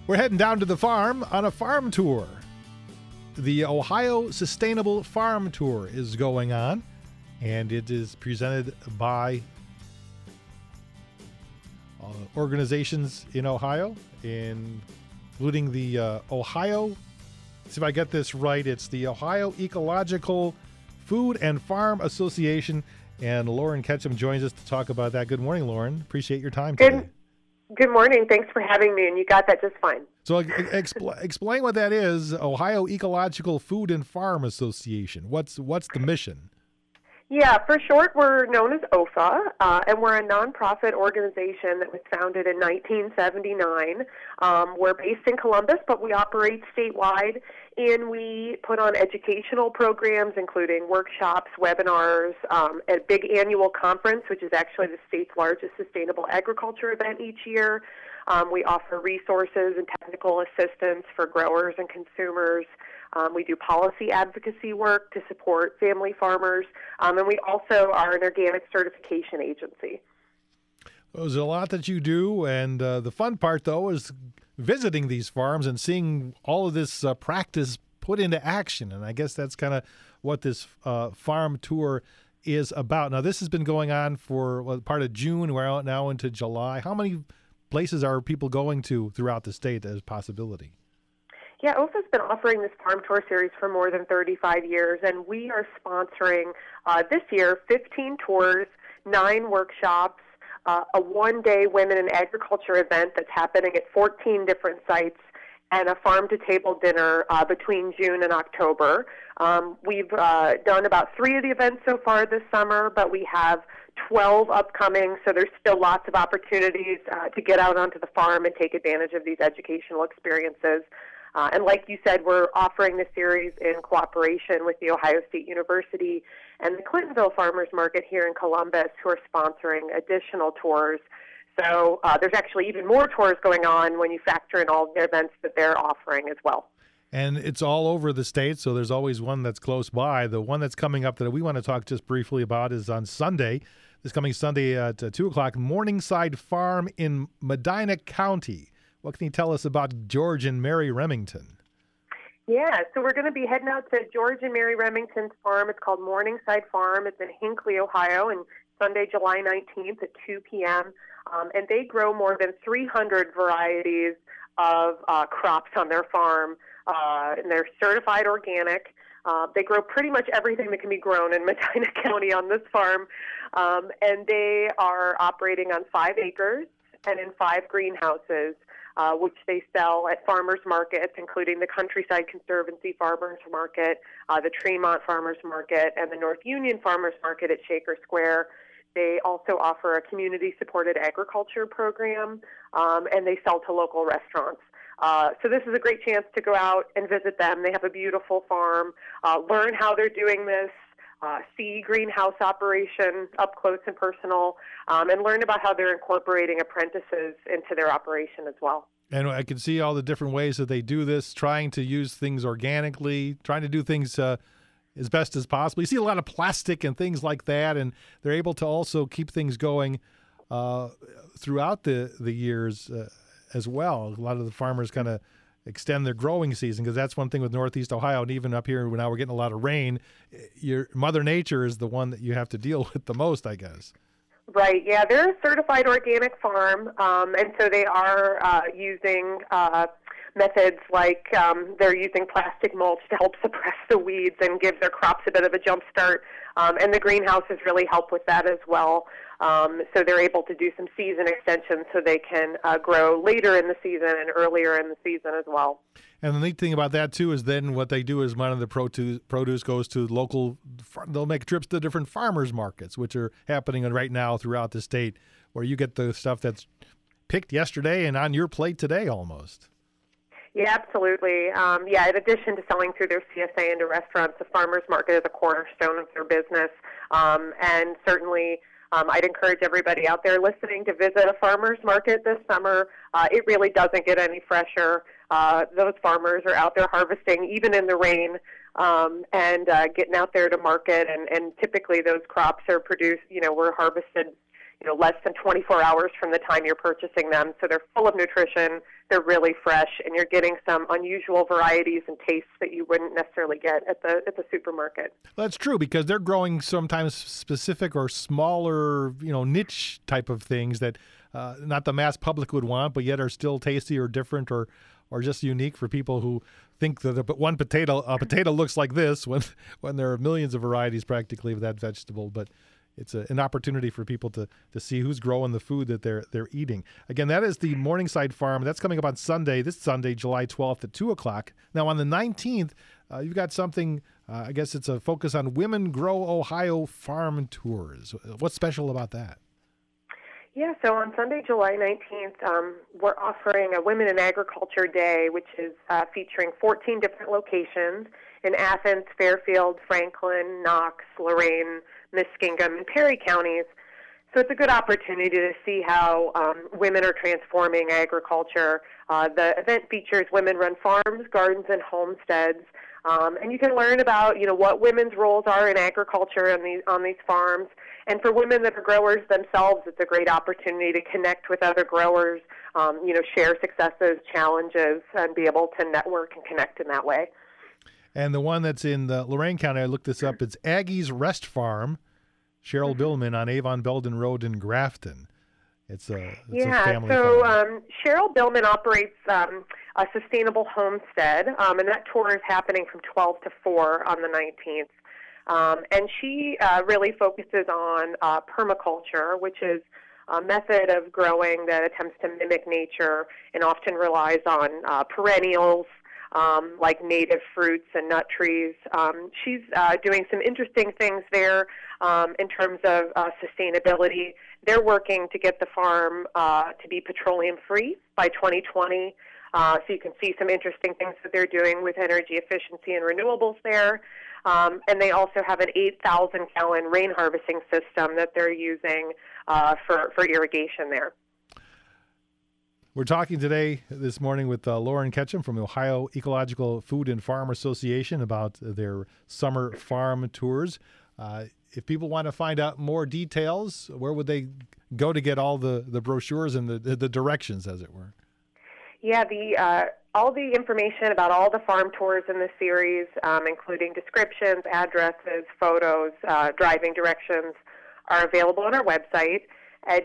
We're heading down to the farm on a farm tour. The Ohio Sustainable Farm Tour is going on, and it is presented by organizations in Ohio, including the Ohio, see if I get this right, it's the Ohio Ecological Food and Farm Association, and Lauren Ketchum joins us to talk about that. Good morning, Lauren. Appreciate your time today. Good morning. Thanks for having me, and you got that just fine. So explain what that is, Ohio Ecological Food and Farm Association. What's the mission? Yeah, for short, we're known as OFA, and we're a nonprofit organization that was founded in 1979. We're based in Columbus, but we operate statewide, and we put on educational programs, including workshops, webinars, a big annual conference, which is actually the state's largest sustainable agriculture event each year. We offer resources and technical assistance for growers and consumers. We do policy advocacy work to support family farmers, and we also are an organic certification agency. Well, there's a lot that you do, and the fun part, though, is visiting these farms and seeing all of this practice put into action, and I guess that's kind of what this farm tour is about. Now, this has been going on for part of June. We're out now into July. How many places are people going to throughout the state as a possibility? Yeah, OFA's been offering this farm tour series for more than 35 years, and we are sponsoring this year 15 tours, 9 workshops, a one-day Women in Agriculture event that's happening at 14 different sites, and a farm-to-table dinner between June and October. We've done about 3 of the events so far this summer, but we have 12 upcoming, so there's still lots of opportunities to get out onto the farm and take advantage of these educational experiences. And like you said, we're offering the series in cooperation with the Ohio State University and the Clintonville Farmers Market here in Columbus, who are sponsoring additional tours. So there's actually even more tours going on when you factor in all the events that they're offering as well. And it's all over the state, so there's always one that's close by. The one that's coming up that we want to talk just briefly about is on Sunday, this coming Sunday at 2 o'clock, Morningside Farm in Medina County. What can you tell us about George and Mary Remington? Yeah, so we're going to be heading out to George and Mary Remington's farm. It's called Morningside Farm. It's in Hinckley, Ohio, and Sunday, July 19th at 2 p.m. And they grow more than 300 varieties of crops on their farm, and they're certified organic. They grow pretty much everything that can be grown in Medina County on this farm, and they are operating on 5 acres and in 5 greenhouses, which they sell at farmers markets, including the Countryside Conservancy Farmers Market, the Tremont Farmers Market, and the North Union Farmers Market at Shaker Square. They also offer a community-supported agriculture program, and they sell to local restaurants. So this is a great chance to go out and visit them. They have a beautiful farm, learn how they're doing this, see greenhouse operation up close and personal, and learn about how they're incorporating apprentices into their operation as well. And I can see all the different ways that they do this, trying to use things organically, trying to do things as best as possible. You see a lot of plastic and things like that, and they're able to also keep things going throughout the years as well. A lot of the farmers kind of extend their growing season, because that's one thing with Northeast Ohio, and even up here now we're getting a lot of rain. Your Mother Nature is the one that you have to deal with the most, I guess. Right, yeah, they're a certified organic farm, and so they are using methods like they're using plastic mulch to help suppress the weeds and give their crops a bit of a jump start, and the greenhouses really help with that as well. So they're able to do some season extensions so they can grow later in the season and earlier in the season as well. And the neat thing about that, too, is then what they do is one of the produce goes to local, they'll make trips to different farmers markets, which are happening right now throughout the state, where you get the stuff that's picked yesterday and on your plate today almost. Yeah, absolutely. In addition to selling through their CSA into restaurants, the farmers market is a cornerstone of their business, and certainly I'd encourage everybody out there listening to visit a farmer's market this summer. It really doesn't get any fresher. Those farmers are out there harvesting even in the rain, and getting out there to market. And typically those crops are produced, were harvested, less than 24 hours from the time you're purchasing them. So they're full of nutrition, they're really fresh, and you're getting some unusual varieties and tastes that you wouldn't necessarily get at the supermarket. Well, that's true, because they're growing sometimes specific or smaller, niche type of things that not the mass public would want, but yet are still tasty or different or just unique for people who think that a potato looks like this when there are millions of varieties practically of that vegetable. But it's an opportunity for people to see who's growing the food that they're eating. Again, that is the Morningside Farm. That's coming up on this Sunday, July 12th at 2 o'clock. Now, on the 19th, you've got something, I guess it's a focus on Women Grow Ohio farm tours. What's special about that? Yeah, so on Sunday, July 19th, we're offering a Women in Agriculture Day, which is featuring 14 different locations in Athens, Fairfield, Franklin, Knox, Lorain, Muskingum, and Perry counties. So it's a good opportunity to see how women are transforming agriculture. The event features women-run farms, gardens, and homesteads. And you can learn about, what women's roles are in agriculture on these farms. And for women that are growers themselves, it's a great opportunity to connect with other growers, share successes, challenges, and be able to network and connect in that way. And the one that's in Lorain County, I looked this up, it's Aggie's Rest Farm, Cheryl Billman on Avon Belden Road in Grafton. It's a family farm. Cheryl Billman operates a sustainable homestead, and that tour is happening from 12 to 4 on the 19th. And she really focuses on permaculture, which is a method of growing that attempts to mimic nature and often relies on perennials, like native fruits and nut trees. She's doing some interesting things there in terms of sustainability. They're working to get the farm to be petroleum-free by 2020. So you can see some interesting things that they're doing with energy efficiency and renewables there. And they also have an 8,000-gallon rain harvesting system that they're using for irrigation there. We're talking this morning with Lauren Ketchum from the Ohio Ecological Food and Farm Association about their summer farm tours. If people want to find out more details, where would they go to get all the brochures and the directions, as it were? Yeah, all the information about all the farm tours in the series, including descriptions, addresses, photos, driving directions, are available on our website at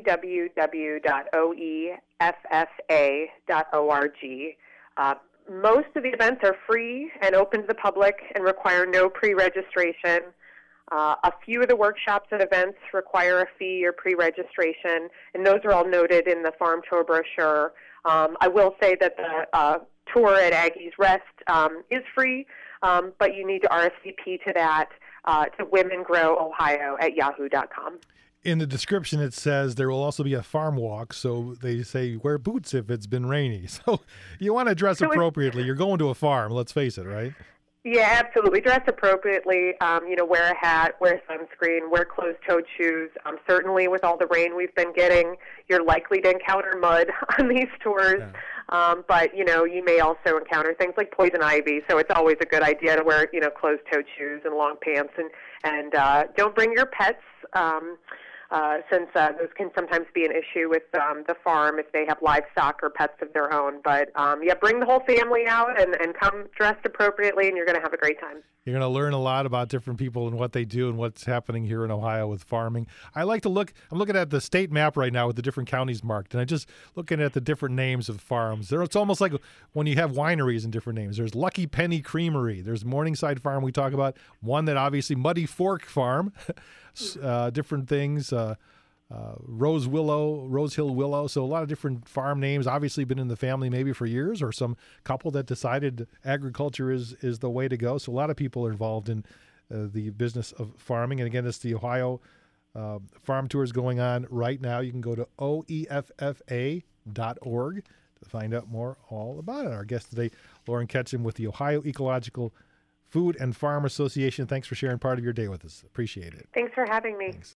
www.oeffa.org. Most of the events are free and open to the public and require no pre-registration. A few of the workshops and events require a fee or pre-registration, and those are all noted in the farm tour brochure. I will say that the tour at Aggie's Rest is free, but you need to RSVP to that to womengrowohio@yahoo.com. In the description, it says there will also be a farm walk, so they say wear boots if it's been rainy. So you want to dress appropriately. You're going to a farm, let's face it, right? Yeah, absolutely. Dress appropriately. Wear a hat, wear sunscreen, wear closed-toed shoes. Certainly, with all the rain we've been getting, you're likely to encounter mud on these tours. Yeah. But you may also encounter things like poison ivy. So it's always a good idea to wear closed-toed shoes and long pants, and don't bring your pets. Since those can sometimes be an issue with the farm if they have livestock or pets of their own. But, bring the whole family out and come dressed appropriately, and you're going to have a great time. You're going to learn a lot about different people and what they do and what's happening here in Ohio with farming. I'm looking at the state map right now with the different counties marked, and I'm just looking at the different names of farms. It's almost like when you have wineries and different names. There's Lucky Penny Creamery. There's Morningside Farm we talk about. One that obviously Muddy Fork Farm. Different things, Rose Hill Willow. So a lot of different farm names, obviously been in the family maybe for years, or some couple that decided agriculture is the way to go. So a lot of people are involved in the business of farming. And again, it's the Ohio Farm Tours going on right now. You can go to oeffa.org to find out more all about it. Our guest today, Lauren Ketchum with the Ohio Ecological Food and Farm Association. Thanks for sharing part of your day with us. Appreciate it. Thanks for having me. Thanks.